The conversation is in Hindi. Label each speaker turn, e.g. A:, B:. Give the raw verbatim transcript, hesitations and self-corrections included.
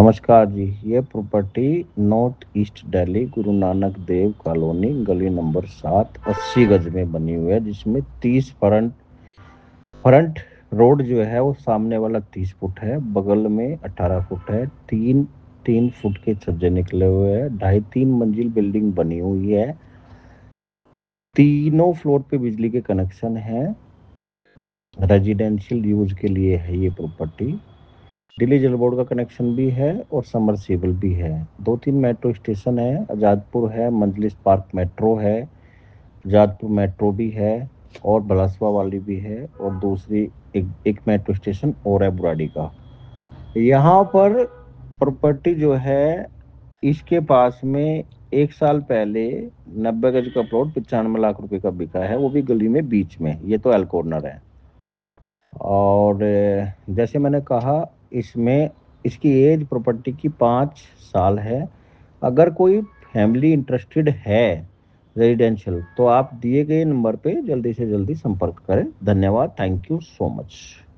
A: नमस्कार जी। ये property north east Delhi Guru Nanak Dev colony गली नंबर सात अस्सी गज में बनी हुई है, जिसमें तीस फ्रंट फ्रंट रोड जो है वो सामने वाला तीस फुट है, बगल में अठारह फुट है। तीन तीन फुट के छज्जे निकले हुए हैं। ढाई तीन मंजिल बिल्डिंग बनी हुई है। तीनों फ्लोर पे बिजली के कनेक्शन है। रेजिडेंशियल यूज के लिए है ये प्रॉपर्टी। दिल्ली जल बोर्ड का कनेक्शन भी है और समरसीबल भी है। दो तीन मेट्रो स्टेशन है। आज़ादपुर है, मंजलिस पार्क मेट्रो है, आज़ादपुर मेट्रो भी है और बलसवा वाली भी है, और दूसरी एक एक मेट्रो स्टेशन और है बुराड़ी का। यहाँ पर प्रॉपर्टी जो है, इसके पास में एक साल पहले नब्बे गज का प्लॉट पचानवे लाख रुपए का बिका है, वो भी गली में बीच में। ये तो एल कॉर्नर है। और अ, जैसे मैंने कहा, इसमें इसकी एज प्रॉपर्टी की पाँच साल है। अगर कोई फैमिली इंटरेस्टेड है रेजिडेंशियल, तो आप दिए गए नंबर पे जल्दी से जल्दी संपर्क करें। धन्यवाद। Thank you so much.